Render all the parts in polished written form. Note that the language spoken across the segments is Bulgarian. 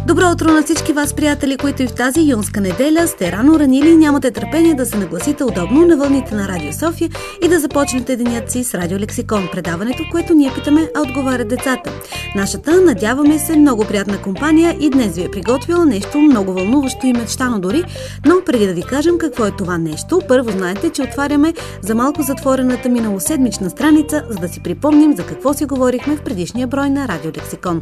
Добро утро на всички вас, приятели, които и в тази юнска неделя сте рано ранили и нямате търпение да се нагласите удобно на вълните на Радио София и да започнете денят си с Радио Лексикон, предаването, в което ние питаме, а отговарят децата. Нашата, надяваме се, много приятна компания и днес ви е приготвила нещо много вълнуващо и мечтано дори, но преди да ви кажем какво е това нещо, първо знаете, че отваряме за малко затворената миналоседмична страница, за да си припомним за какво си говорихме в предишния брой на Радио Лексикон.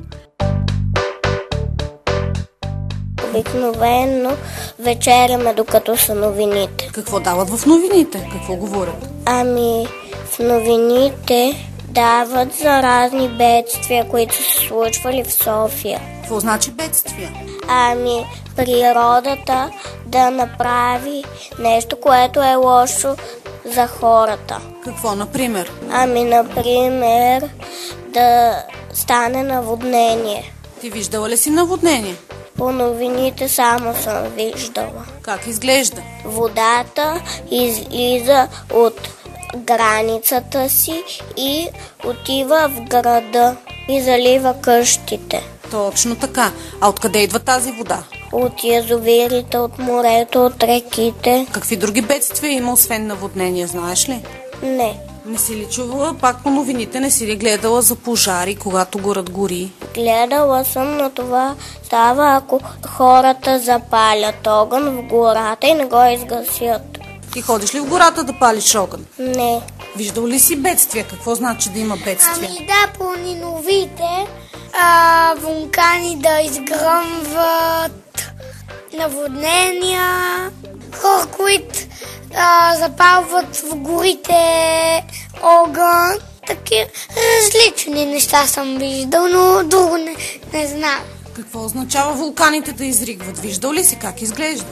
Обикновено вечеряме, докато са новините. Какво дават в новините? Какво говорят? В новините дават за разни бедствия, които са случвали в София. Какво значи бедствия? Природата да направи нещо, което е лошо за хората. Какво, например? Например, да стане наводнение. Ти виждала ли си наводнение? По новините само съм виждала. Как изглежда? Водата излиза от границата си и отива в града и залива къщите. Точно така. А откъде идва тази вода? От язовирите, от морето, от реките. Какви други бедствия има, освен наводнения, знаеш ли? Не. Не си ли чувала пак по новините, не си ли гледала за пожари, когато горът гори? Гледала съм, но това става, ако хората запалят огън в гората и не го изгасят. Ти ходиш ли в гората да палиш огън? Не. Виждал ли си бедствия? Какво значи да има бедствия? Да, по новите вулкани да изгръмват, наводнения, хора, които запалват в горите огън. Такива различни неща съм виждал, но друго не знам. Какво означава вулканите да изригват? Виждал ли си как изглежда?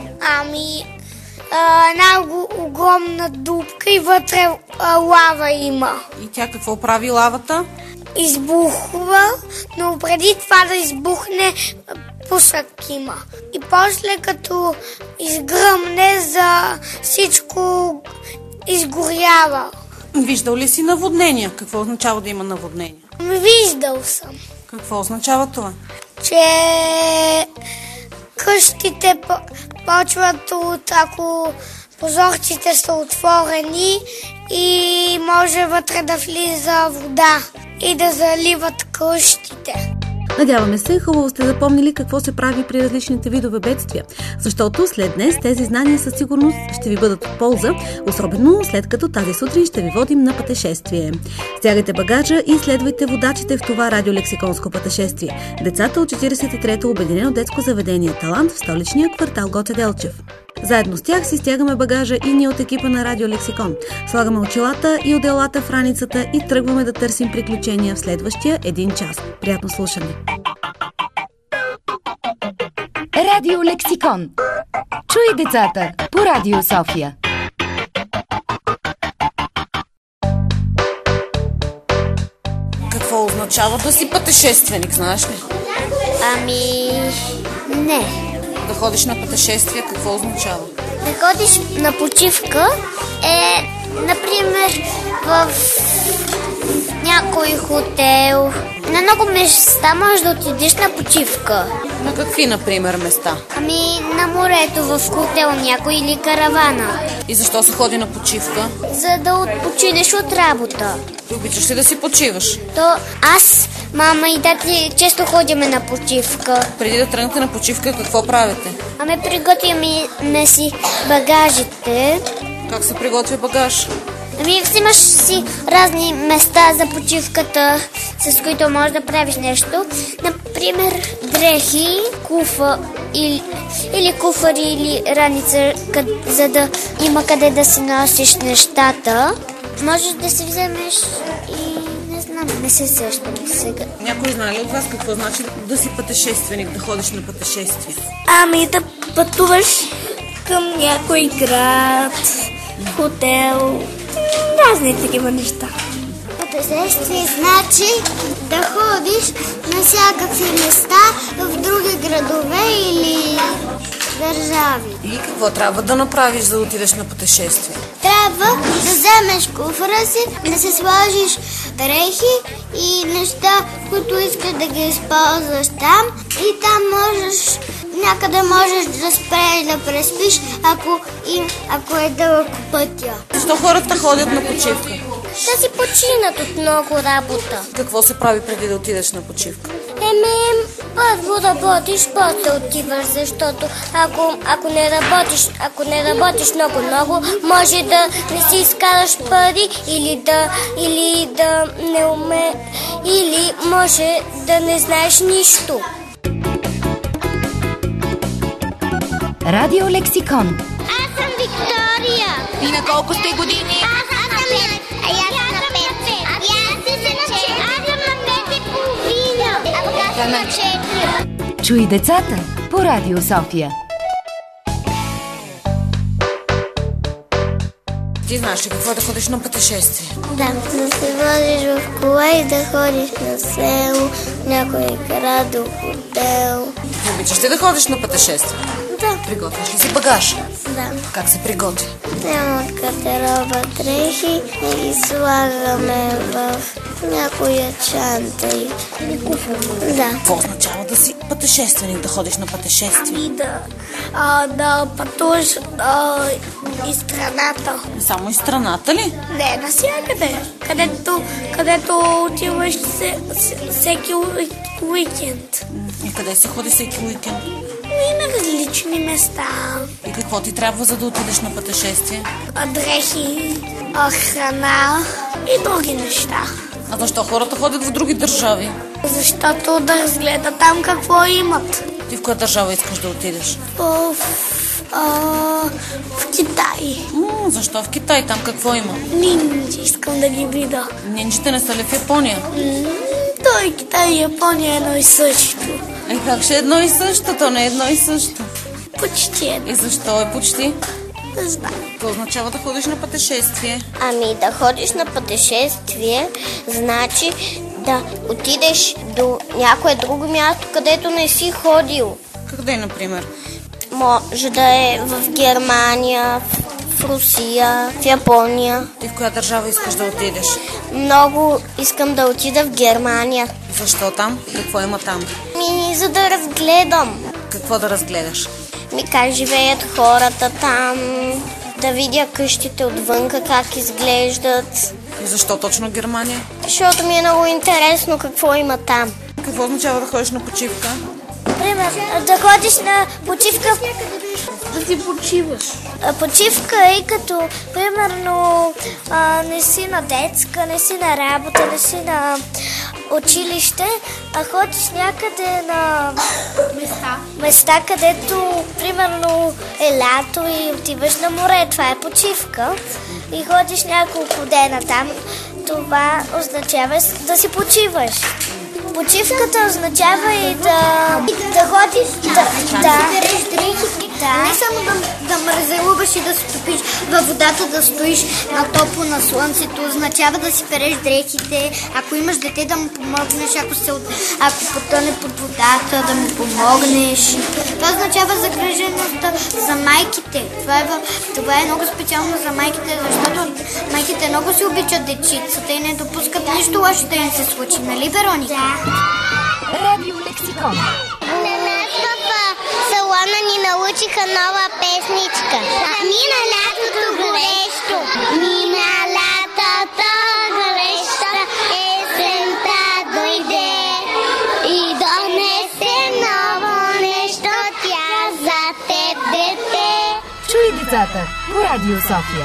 Една огромна дупка и вътре лава има. И тя какво прави лавата? Избухва, но преди това да избухне пусък има. И после като изгръмне, за всичко изгорява. Виждал ли си наводнения? Какво означава да има наводнения? Виждал съм. Какво означава това? Че къщите почват ако прозорците са отворени и може вътре да влиза вода и да заливат къщите. Надяваме се, хубаво сте запомнили какво се прави при различните видове бедствия, защото след днес тези знания със сигурност ще ви бъдат от полза, особено след като тази сутрин ще ви водим на пътешествие. Стягайте багажа и следвайте водачите в това радиолексиконско пътешествие. Децата от 43-то обединено детско заведение Талант в столичния квартал Гоце Делчев. Заедно с тях си стягаме багажа и ние от екипа на Радио Лексикон. Слагаме очилата и оделата в раницата и тръгваме да търсим приключения в следващия 1 час. Приятно слушане! Радио Лексикон. Чуй децата по Радио София. Какво означава да си пътешественик, знаеш ли? Не. Да ходиш на пътешествие, какво означава? Да ходиш на почивка например, в някой хотел. На много места можеш да отидеш на почивка. На какви, например, места? На морето, в хотел някой или каравана. И защо се ходи на почивка? За да отпочинеш от работа. Ти обичаш ли да си почиваш? Аз, мама и тати често ходиме на почивка. Преди да тръгнете на почивка, какво правите? Приготвяме си багажите. Как се приготвя багаж? Взимаш си разни места за почивката, с които можеш да правиш нещо. Например, дрехи, куфа или куфари или раница, за да има къде да си носиш нещата. Можеш да си вземеш и не знам, не се сещам сега. Някой знае ли от вас какво значи да си пътешественик, да ходиш на пътешествие? Да пътуваш към някой град, хотел, разни такива неща. Пътешествие значи да ходиш на всякакви места в други градове или държави. И какво трябва да направиш, за да отидеш на пътешествие? Трябва да вземеш куфара си, да се сложиш дрехи и неща, които искаш да ги използваш там. И там някъде можеш да спреш да преспиш, ако е дълъг пътя. Защо хората ходят на почивка? Да си починат от много работа. Какво се прави преди да отидеш на почивка? Първо работиш, после отиваш, защото ако не работиш много, може да не си изкараш пари или може да не знаеш нищо. Радио Лексикон. Аз съм Виктория. И на колко сте години? Аз съм на 5. Аз съм на 5:30. Аз съм на 4. Чуй децата по Радио София. Ти знаеш ли какво е да ходиш на пътешествие? Да се возиш в кола и да ходиш на село, някой град, до хотел. Обичаш ли да ходиш на пътешествие? Да. Приготвяш ли си багаж? Да. Как се приготви? Няма гардероба дрехи и ги слагаме в някоя чанта и куфа. Да. Какво означава да си пътешественик, да ходиш на пътешествие? И да пътуваш из страната. Само из страната ли? Не, навсякъде. Където отиваш всеки уикенд. И къде се ходи всеки уикенд? И на различни места. И какво ти трябва, за да отидеш на пътешествие? Дрехи, храна и други неща. А защо хората ходят в други държави? Защото да разгледат там какво имат. Ти в коя държава искаш да отидеш? В Китай. Защо в Китай? Там какво има? Нинджи искам да ги видя. Нинджите не са ли в Япония? Той Китай и Япония е едно и също. Как ще е едно и също? То не е едно и също. Почти е. И защо е почти? Не знам. Това означава да ходиш на пътешествие. Да ходиш на пътешествие, значи да отидеш до някое друго място, където не си ходил. Къде, например? Може да е в Германия, в Русия, в Япония. Ти в коя държава искаш да отидеш? Много искам да отида в Германия. Защо там? Какво има там? За да разгледам. Какво да разгледаш? Как живеят хората там, да видя къщите отвънка, как изглеждат. И защо точно Германия? Защото ми е много интересно какво има там. Какво означава да ходиш на почивка? Пример, да ходиш на почивка. Да си почиваш. Почивка е като, примерно, не си на детска, не си на работа, не си на училище, а ходиш някъде на места, където, примерно, е лято и отиваш на море. Това е почивка. И ходиш няколко дена там. Това означава да си почиваш. Почивката означава и да ходиш, да береш дрехи, не само да мързелуваш и да се топиш във водата, да стоиш на топло на слънцето. Означава да си переш дрехите, ако имаш дете да му помогнеш, ако потъне под водата, да му помогнеш. Това означава загрижеността за майките. Това е много специално за майките, защото майките много си обичат дечицата и не допускат нищо лошо да им се случи, нали, Вероника? Радио Лексикон. На нас в салона ни научиха нова песничка. Мина лятото горещо, мина лятото горещо, есента дойде и донесе ново нещо, тя за теб, дете. Чуй децата по Радио София.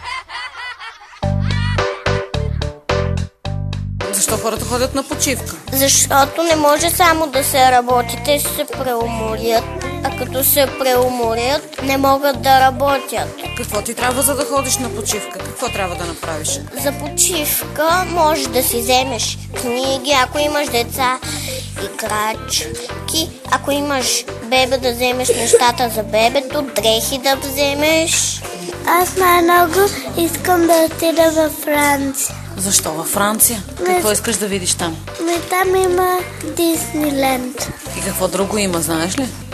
Защо хората ходят на почивка? Защото не може само да се работи, те се преуморят, а като се преуморят, не могат да работят. Какво ти трябва, за да ходиш на почивка? Какво трябва да направиш? За почивка можеш да си вземеш книги, ако имаш деца, играчки, ако имаш бебе, да вземеш нещата за бебето, дрехи да вземеш. Аз най-много искам да отида във Франция. Защо във Франция? Какво искаш да видиш там? Там има Дисниленд. И какво друго има, знаеш ли?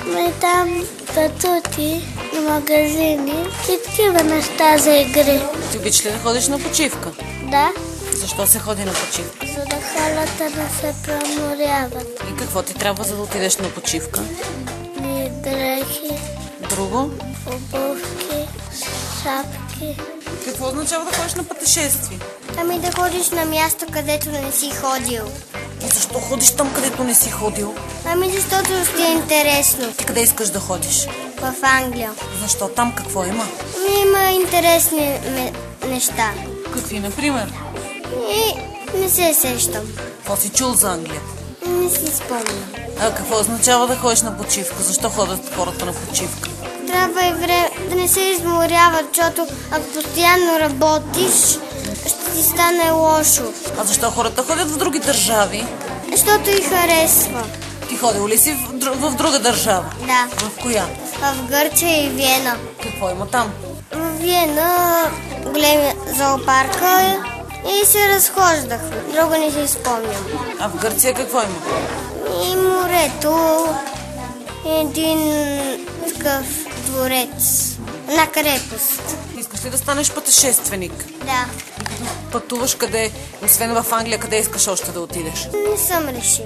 Там батути и магазини и такива неща за игри. Ти обичаш ли да ходиш на почивка? Да, Защо се ходи на почивка? за да хората не се преморяват. И какво ти трябва, за да отидеш на почивка? И дрехи, Друго? обувки, шапки. Какво означава да ходиш на пътешествие? Ами да ходиш на място, където не си ходил. И защо ходиш там, където не си ходил? Ами защото ще е интересно. Ти къде искаш да ходиш? В Англия. Защо? Там какво има? Ами има интересни неща. Какви, например? И не се сещам. Какво си чул за Англия? Не си спомням. А какво означава да ходиш на почивка? Защо ходят хората на почивка? Трябва и време да не се изморяват, защото ако постоянно работиш, ще ти стане лошо. А защо хората ходят в други държави? Защото и харесва. Ти ходил ли си в друга държава? Да. В коя? В Гърция и Виена. Какво има там? В Виена големи зоопарка и се разхождахме. Друго не си спомням. А в Гърция какво има? И морето, един такъв дворец, една крепост. Искаш ли да станеш пътешественик? Да, Пътуваш къде, освен в Англия, къде искаш още да отидеш? не съм решил.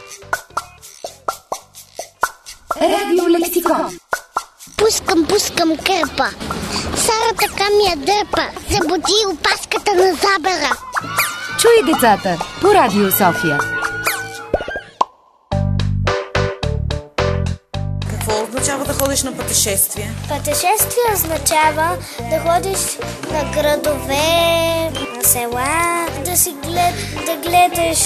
Радио Лексикон. Пускам кърпа. Сара така ми я дърпа. Забуди опаската на забера. Чуй децата по Радио София. Какво означава да ходиш на пътешествие? Пътешествие означава да ходиш на градове, на села, да гледаш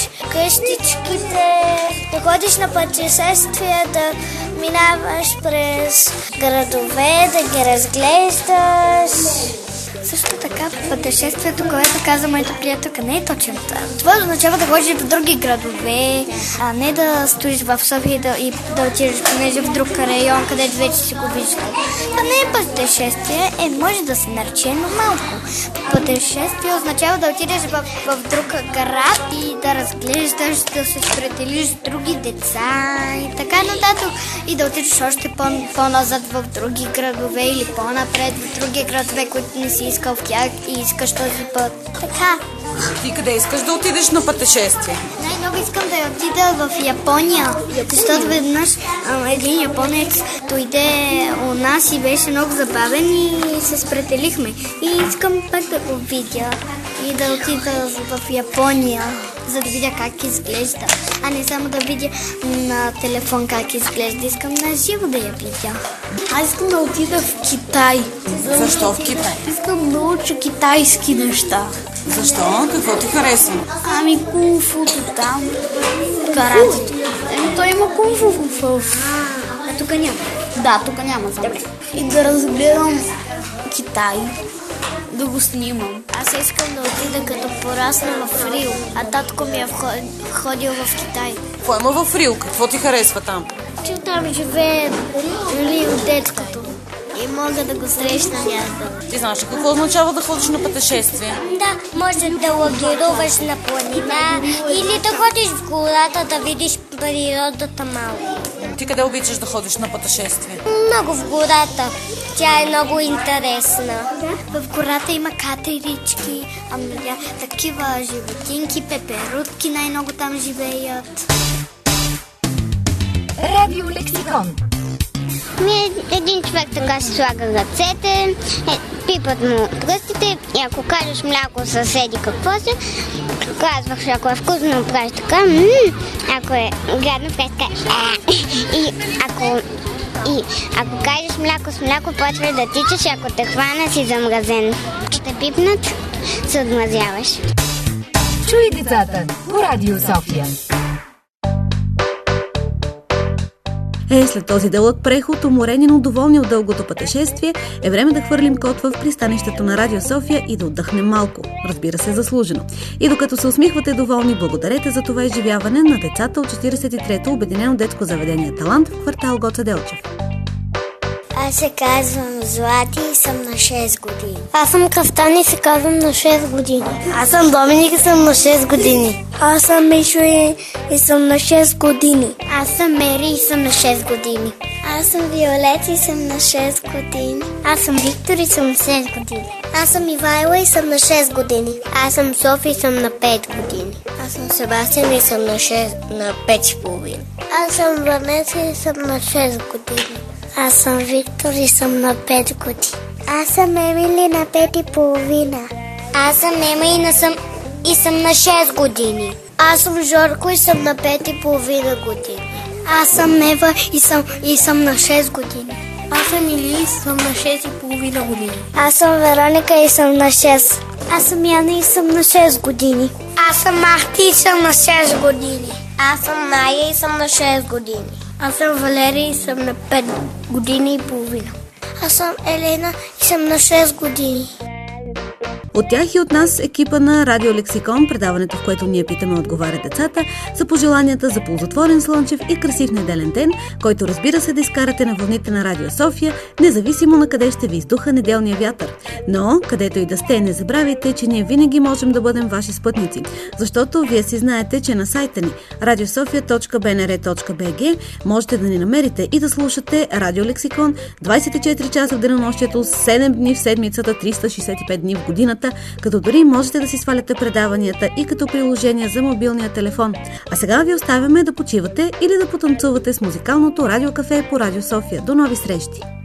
къщичките, да ходиш на пътешествие, да минаваш през градове, да ги разглеждаш. Също така, пътешествието, което каза моята приятелка, не е точно това. Това означава да ходиш в други градове, а не да стоиш в София и да отидеш понеже в друг район, където вече си го виждал. Това не е пътешествие, може да се нарече, но малко. Пътешествие означава да отидеш в друг град и да разглеждаш, да се спределиш с други деца и така нататък. И да отидеш още по-назад в други градове или по-напред в други градове, които не си искал в тях и искаш този път. Така. Ти къде искаш да отидеш на пътешествие? Най-много искам да отида в Япония, защото веднъж един японец дойде у нас и беше много забавен и се спределихме. И искам пак да го видя и да отида в Япония, за да видя как изглежда, а не само да видя на телефон как изглежда. Искам на живо да я видя. Аз искам да отида в Китай. Защо в Китай? Искам да уча китайски неща. Защо? Какво ти харесва? Ами кунг-футо там, каратето. Той има кунг-фу. А тук няма. Да, тук няма. Добре. И да разгледам Китай, да го снимам. Аз искам да отида като порасна в Рио, а татко ми е ходил в Китай. Какво има в Рио? Какво ти харесва там? Че там живее Рио детското и мога да го срещна някъде. Ти знаеш ли какво означава да ходиш на пътешествие? Да, може да лагеруваш на планина или да ходиш в гората да видиш природата малко. Ти къде обичаш да ходиш на пътешествие? Много в гората. Тя е много интересна. В гората има катерички, такива животинки, пеперутки най-много там живеят. Радио Лексикон. Един човек така си слага ръцете, пипат му пръстите и ако кажеш мляко съседи какво си, казваш, ако е вкусно, правиш така, ако е гадно, правиш така. И ако кажеш мляко с мляко, почваш да тичаш, ако те хвана си замразен. Ще те пипнат, се отмразяваш. Чуй децата по Радио София. След този дълъг преход, уморени, но доволни от дългото пътешествие, е време да хвърлим код в пристанището на Радио София и да отдъхнем малко. Разбира се, заслужено. И докато се усмихвате доволни, благодарете за това изживяване на децата от 43-то Обединено детско заведение Талант в квартал Гоце Делчев. Аз се казвам Злати и съм на 6 години. Аз съм Кафтан и се казвам на 6 години. Аз съм Доминик и съм на 6 години. Аз съм Мишо и съм на 6 години. Аз съм Мери и съм на 6 години. Аз съм Виолет и съм на 6 години. Аз съм Виктор и съм на 6 години. Аз съм Ивайла и съм на 6 години. Аз съм Софи и съм на 5 години. Аз съм Себастиан и съм на 5,5. Аз съм Ванеса и съм на 6 години. Аз съм Виктор и съм на 5 години. Аз съм Емили на 5,5. Аз съм Ема и съм на 6 години. Аз съм Жорко и съм на 5,5 години. Аз съм Ева и съм на 6 години. Аз съм Или и съм на 6,5 години. Аз съм Вероника и съм на 6. Аз съм Яна и съм на 6 години. Аз съм Марти и съм на 6 години. Аз съм Ная и съм на 6 години. Аз съм Валерия и съм на 5 години и половина. Аз съм Елена и съм на 6 години. От тях и от нас екипа на Радио Лексикон, предаването, в което ние питаме и отговарят децата, за пожеланията за ползотворен, слънчев и красив неделен ден, който разбира се да изкарате на вълните на Радио София, независимо на къде ще ви издуха неделния вятър. Но, където и да сте, не забравяйте, че ние винаги можем да бъдем ваши спътници, защото вие си знаете, че на сайта ни radiosofia.bnr.bg можете да ни намерите и да слушате Радио Лексикон 24 часа в денонощието, 7 дни в седмицата, 365 дни в годината, като дори можете да си сваляте предаванията и като приложение за мобилния телефон. А сега ви оставяме да почивате или да потанцувате с музикалното радиокафе по Радио София. До нови срещи!